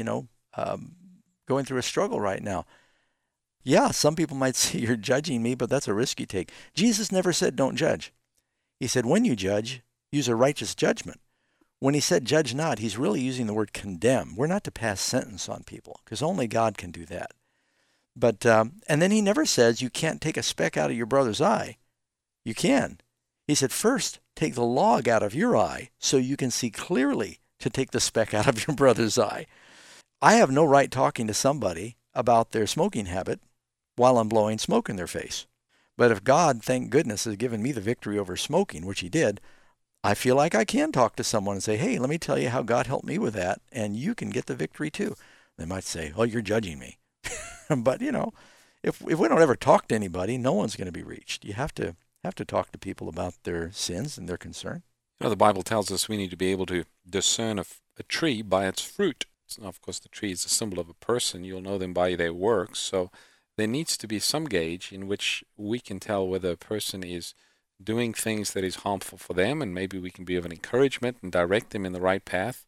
going through a struggle right now. Yeah, some people might say you're judging me, but that's a risk you take. Jesus never said don't judge. He said when you judge, use a righteous judgment. When he said judge not, he's really using the word condemn. We're not to pass sentence on people, because only God can do that. But and then he never says you can't take a speck out of your brother's eye. You can. He said first take the log out of your eye so you can see clearly to take the speck out of your brother's eye. I have no right talking to somebody about their smoking habit while I'm blowing smoke in their face. But if God, thank goodness, has given me the victory over smoking, which he did, I feel like I can talk to someone and say, hey, let me tell you how God helped me with that, and you can get the victory too. They might say, oh, you're judging me. But, if we don't ever talk to anybody, no one's going to be reached. You have to talk to people about their sins and their concern. The Bible tells us we need to be able to discern a tree by its fruit. Now, of course, the tree is a symbol of a person. You'll know them by their works. So there needs to be some gauge in which we can tell whether a person is doing things that is harmful for them, and maybe we can be of an encouragement and direct them in the right path.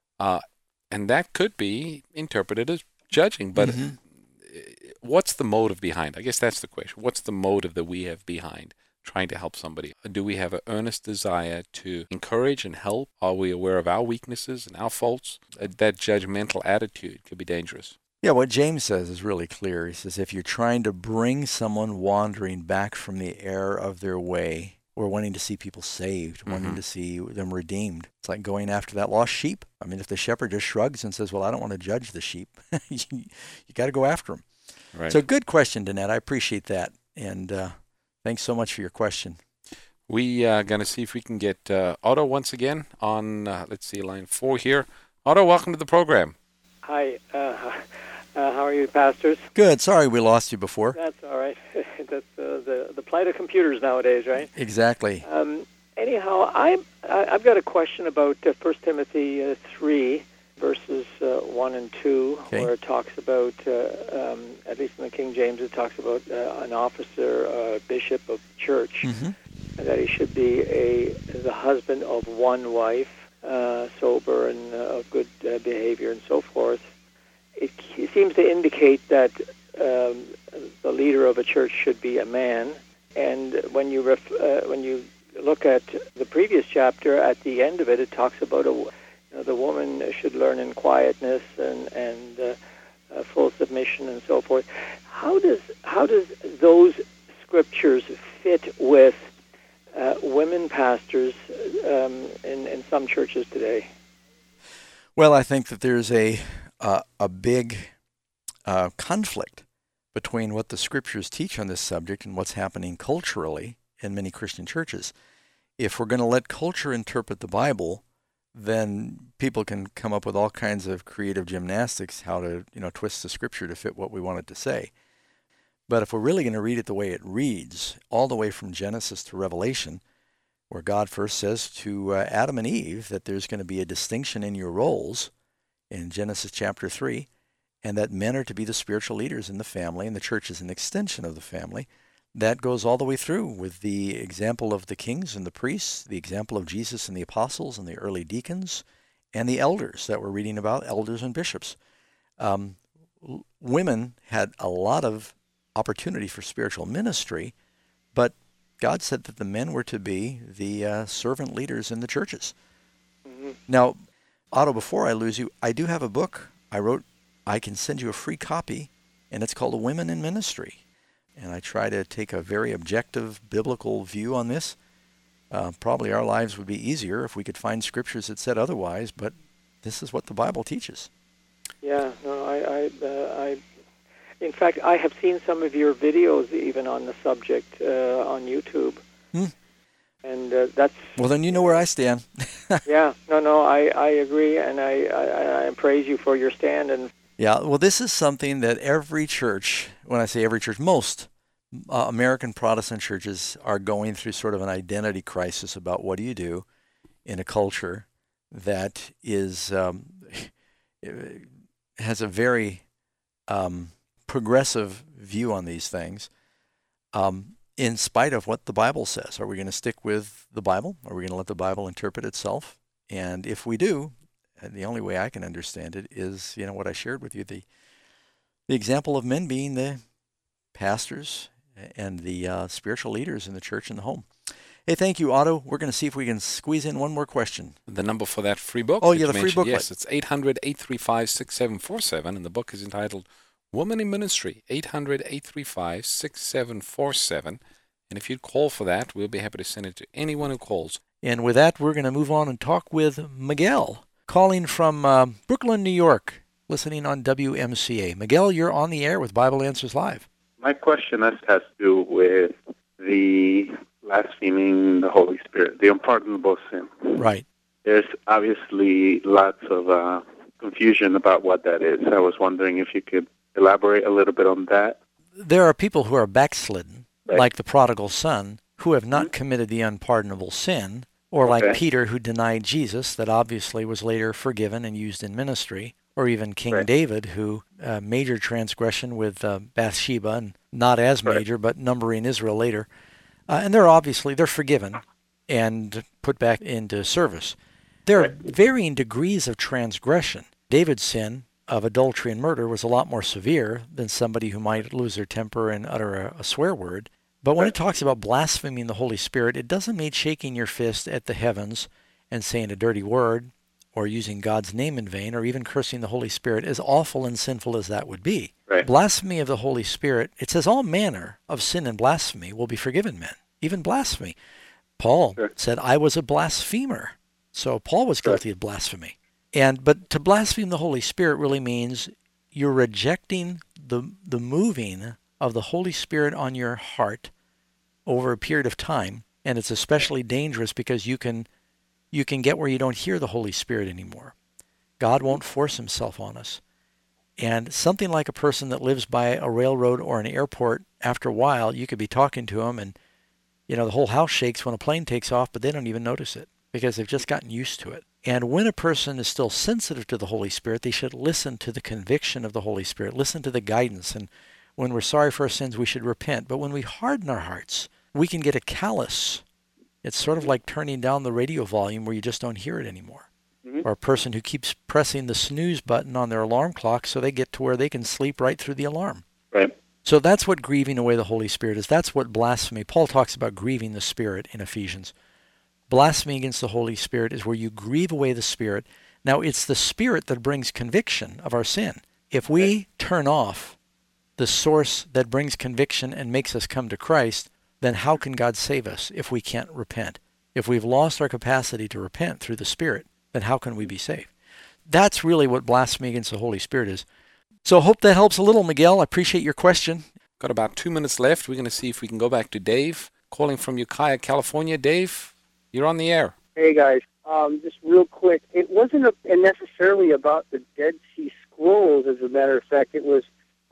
And that could be interpreted as judging. But what's the motive behind? I guess that's the question. What's the motive that we have behind trying to help somebody? Do we have an earnest desire to encourage and help? Are we aware of our weaknesses and our faults? That judgmental attitude could be dangerous. Yeah, what James says is really clear. He says if you're trying to bring someone wandering back from the error of their way, or wanting to see people saved, wanting to see them redeemed, it's like going after that lost sheep. I mean, if the shepherd just shrugs and says, well, I don't want to judge the sheep, you got to go after them. Right. So good question, Danette. I appreciate that. And thanks so much for your question. We are going to see if we can get Otto once again on, line 4 here. Otto, welcome to the program. Hi. How are you, pastors? Good. Sorry we lost you before. That's all right. That's the plight of computers nowadays, right? Exactly. Anyhow, I've got a question about 1 Timothy 3, verses 1 and 2, where it talks about, at least in the King James, it talks about an officer, a bishop of church, and that he should be the husband of one wife, sober and of good behavior and so forth. It seems to indicate that the leader of a church should be a man. And when you look at the previous chapter, at the end of it, it talks about the woman should learn in quietness and full submission and so forth. How does those scriptures fit with women pastors in some churches today? Well, I think that there's a big conflict between what the scriptures teach on this subject and what's happening culturally in many Christian churches. If we're going to let culture interpret the Bible, then people can come up with all kinds of creative gymnastics how to, twist the scripture to fit what we want it to say. But if we're really going to read it the way it reads, all the way from Genesis to Revelation, where God first says to Adam and Eve that there's going to be a distinction in your roles in Genesis chapter 3, and that men are to be the spiritual leaders in the family, and the church is an extension of the family. That goes all the way through with the example of the kings and the priests, the example of Jesus and the apostles and the early deacons, and the elders that we're reading about, elders and bishops. Women had a lot of opportunity for spiritual ministry, but God said that the men were to be the servant leaders in the churches. Now, Otto, before I lose you, I do have a book I wrote. I can send you a free copy, and it's called Women in Ministry. And I try to take a very objective biblical view on this. Probably our lives would be easier if we could find scriptures that said otherwise, but this is what the Bible teaches. Yeah, no, In fact, I have seen some of your videos even on the subject on YouTube. And that's... Well, then you know where I stand. Yeah, I agree, and I praise you for your stand. And yeah, well, this is something that every church, when I say every church, most American Protestant churches are going through sort of an identity crisis about what do you do in a culture that is has a very progressive view on these things. In spite of what the Bible says. Are we going to stick with the Bible? Are we going to let the Bible interpret itself? And if we do, the only way I can understand it is, what I shared with you, the example of men being the pastors and the spiritual leaders in the church and the home. Hey, thank you, Otto. We're going to see if we can squeeze in one more question. The number for that free book? Oh, yeah, the free booklet. Yes, it's 800-835-6747, and the book is entitled Woman in Ministry, 800-835-6747. And if you'd call for that, we'll be happy to send it to anyone who calls. And with that, we're going to move on and talk with Miguel, calling from Brooklyn, New York, listening on WMCA. Miguel, you're on the air with Bible Answers Live. My question has to do with the blaspheming the Holy Spirit, the unpardonable sin. Right. There's obviously lots of confusion about what that is. I was wondering if you could elaborate a little bit on that. There are people who are backslidden, like the prodigal son, who have not committed the unpardonable sin, or like Peter, who denied Jesus, that obviously was later forgiven and used in ministry, or even King David, who major transgression with Bathsheba, and not as major, but numbering Israel later. And they're forgiven and put back into service. There are varying degrees of transgression. David's sin of adultery and murder was a lot more severe than somebody who might lose their temper and utter a swear word. But when it talks about blaspheming the Holy Spirit, it doesn't mean shaking your fist at the heavens and saying a dirty word or using God's name in vain or even cursing the Holy Spirit, as awful and sinful as that would be. Blasphemy of the Holy Spirit, it says all manner of sin and blasphemy will be forgiven men, even blasphemy. Paul said, I was a blasphemer. So Paul was guilty of blasphemy. But to blaspheme the Holy Spirit really means you're rejecting the moving of the Holy Spirit on your heart over a period of time, and it's especially dangerous because you can get where you don't hear the Holy Spirit anymore. God won't force himself on us. And something like a person that lives by a railroad or an airport, after a while, you could be talking to them and, the whole house shakes when a plane takes off, but they don't even notice it because they've just gotten used to it. And when a person is still sensitive to the Holy Spirit, they should listen to the conviction of the Holy Spirit, listen to the guidance. And when we're sorry for our sins, we should repent. But when we harden our hearts, we can get a callous. It's sort of like turning down the radio volume where you just don't hear it anymore. Or a person who keeps pressing the snooze button on their alarm clock so they get to where they can sleep right through the alarm. So that's what grieving away the Holy Spirit is. That's what blasphemy. Paul talks about grieving the Spirit in Ephesians. Blasphemy against the Holy Spirit is where you grieve away the Spirit. Now, it's the Spirit that brings conviction of our sin. If we turn off the source that brings conviction and makes us come to Christ, then how can God save us if we can't repent? If we've lost our capacity to repent through the Spirit, then how can we be saved? That's really what blasphemy against the Holy Spirit is. So I hope that helps a little, Miguel. I appreciate your question. Got about 2 minutes left. We're going to see if we can go back to Dave, calling from Ukiah, California. Dave, you're on the air. Hey, guys. Just real quick. It wasn't necessarily about the Dead Sea Scrolls, as a matter of fact. It was,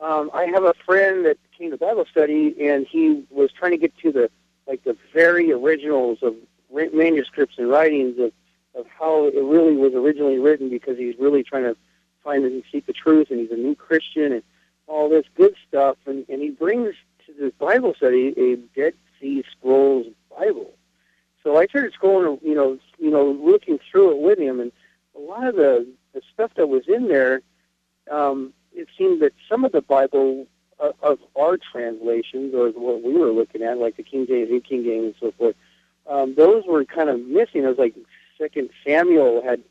I have a friend that came to Bible study, and he was trying to get to the very originals of manuscripts and writings of how it really was originally written, because he's really trying to find and seek the truth, and he's a new Christian and all this good stuff. And he brings to the Bible study a Dead Sea Scrolls Bible. So I started scrolling, looking through it with him, and a lot of the stuff that was in there, it seemed that some of the Bible of our translations, or what we were looking at, like the King James, New King James, and so forth, those were kind of missing. It was like 2 Samuel had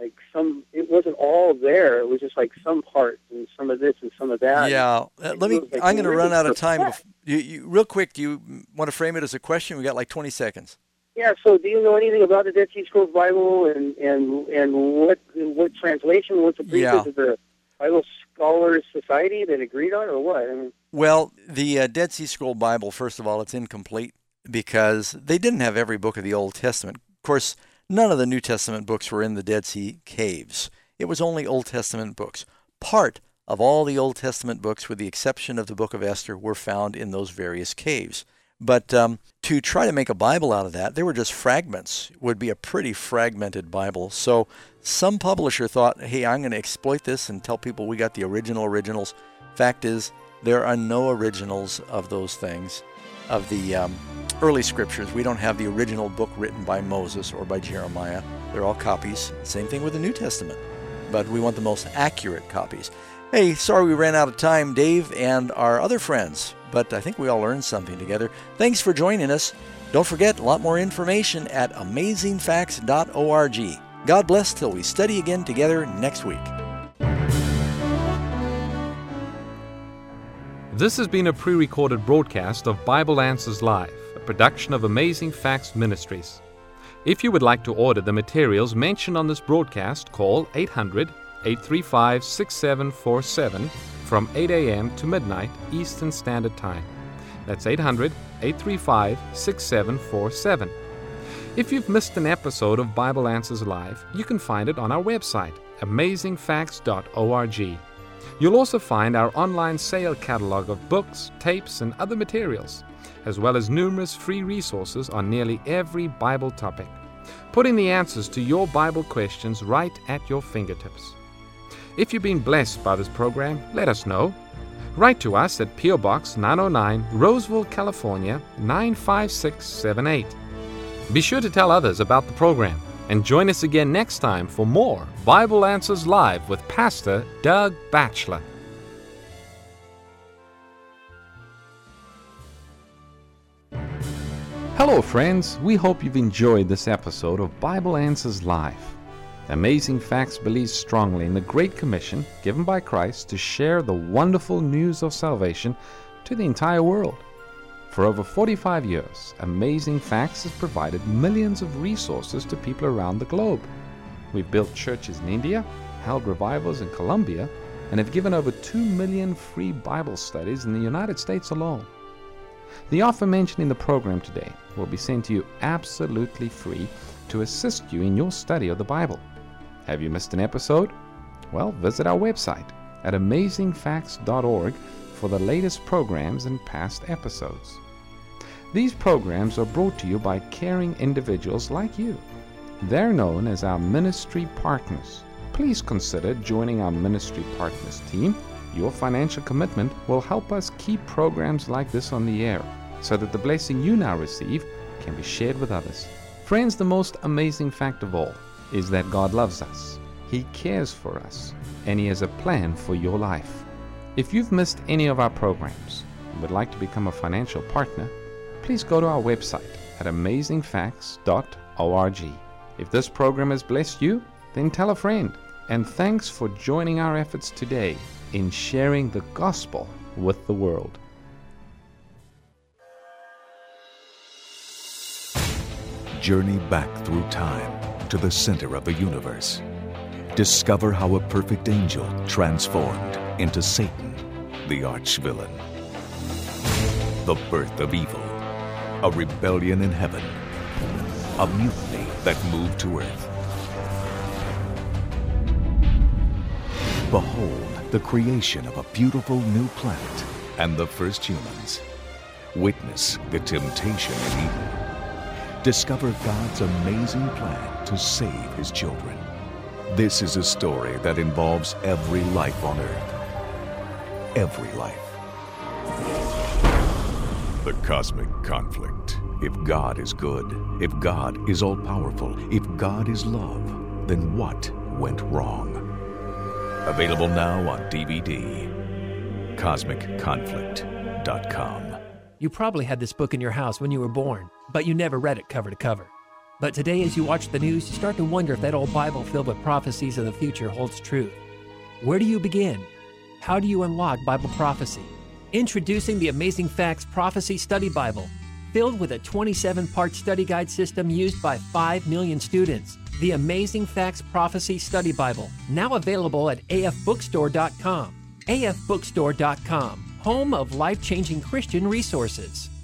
it wasn't all there. It was just like some parts and some of this and some of that. Yeah. I'm going to run out of time. You real quick, do you want to frame it as a question? We got like 20 seconds. Yeah, so do you know anything about the Dead Sea Scrolls Bible and what translation, what's the preface of the Bible Scholars Society that agreed on, or what? I mean, well, the Dead Sea Scroll Bible, first of all, it's incomplete because they didn't have every book of the Old Testament. Of course, none of the New Testament books were in the Dead Sea caves. It was only Old Testament books. Part of all the Old Testament books, with the exception of the book of Esther, were found in those various caves. But to try to make a Bible out of that, they were just fragments. It would be a pretty fragmented Bible. So some publisher thought, hey, I'm going to exploit this and tell people we got the originals. Fact is, there are no originals of those things, of the early scriptures. We don't have the original book written by Moses or by Jeremiah. They're all copies. Same thing with the New Testament. But we want the most accurate copies. Hey, sorry we ran out of time, Dave and our other friends, but I think we all learned something together. Thanks for joining us. Don't forget, a lot more information at amazingfacts.org. God bless till we study again together next week. This has been a pre-recorded broadcast of Bible Answers Live, a production of Amazing Facts Ministries. If you would like to order the materials mentioned on this broadcast, call 800-835-6747 from 8 a.m. to midnight Eastern Standard Time. That's 800-835-6747. If you've missed an episode of Bible Answers Live, you can find it on our website, amazingfacts.org. You'll also find our online sale catalog of books, tapes, and other materials, as well as numerous free resources on nearly every Bible topic, putting the answers to your Bible questions right at your fingertips. If you've been blessed by this program, let us know. Write to us at P.O. Box 909, Roseville, California, 95678. Be sure to tell others about the program, and join us again next time for more Bible Answers Live with Pastor Doug Batchelor. Hello, friends. We hope you've enjoyed this episode of Bible Answers Live. Amazing Facts believes strongly in the Great Commission given by Christ to share the wonderful news of salvation to the entire world. For over 45 years, Amazing Facts has provided millions of resources to people around the globe. We've built churches in India, held revivals in Colombia, and have given over 2 million free Bible studies in the United States alone. The offer mentioned in the program today will be sent to you absolutely free to assist you in your study of the Bible. Have you missed an episode? Well, visit our website at amazingfacts.org for the latest programs and past episodes. These programs are brought to you by caring individuals like you. They're known as our ministry partners. Please consider joining our ministry partners team. Your financial commitment will help us keep programs like this on the air, so that the blessing you now receive can be shared with others. Friends, the most amazing fact of all is that God loves us. He cares for us, and He has a plan for your life. If you've missed any of our programs and would like to become a financial partner, please go to our website at amazingfacts.org. If this program has blessed you, then tell a friend. And thanks for joining our efforts today in sharing the gospel with the world. Journey back through time to the center of the universe. Discover how a perfect angel transformed into Satan, the arch-villain. The birth of evil, a rebellion in heaven, a mutiny that moved to earth. Behold the creation of a beautiful new planet and the first humans. Witness the temptation in Eden. Discover God's amazing plan to save His children. This is a story that involves every life on earth. Every life. The cosmic conflict. If God is good, if God is all-powerful, if God is love, then what went wrong? Available now on DVD. CosmicConflict.com. You probably had this book in your house when you were born, but you never read it cover to cover. But today, as you watch the news, you start to wonder if that old Bible filled with prophecies of the future holds true. Where do you begin? How do you unlock Bible prophecy? Introducing the Amazing Facts Prophecy Study Bible, filled with a 27-part study guide system used by 5 million students. The Amazing Facts Prophecy Study Bible, now available at afbookstore.com. afbookstore.com, home of life-changing Christian resources.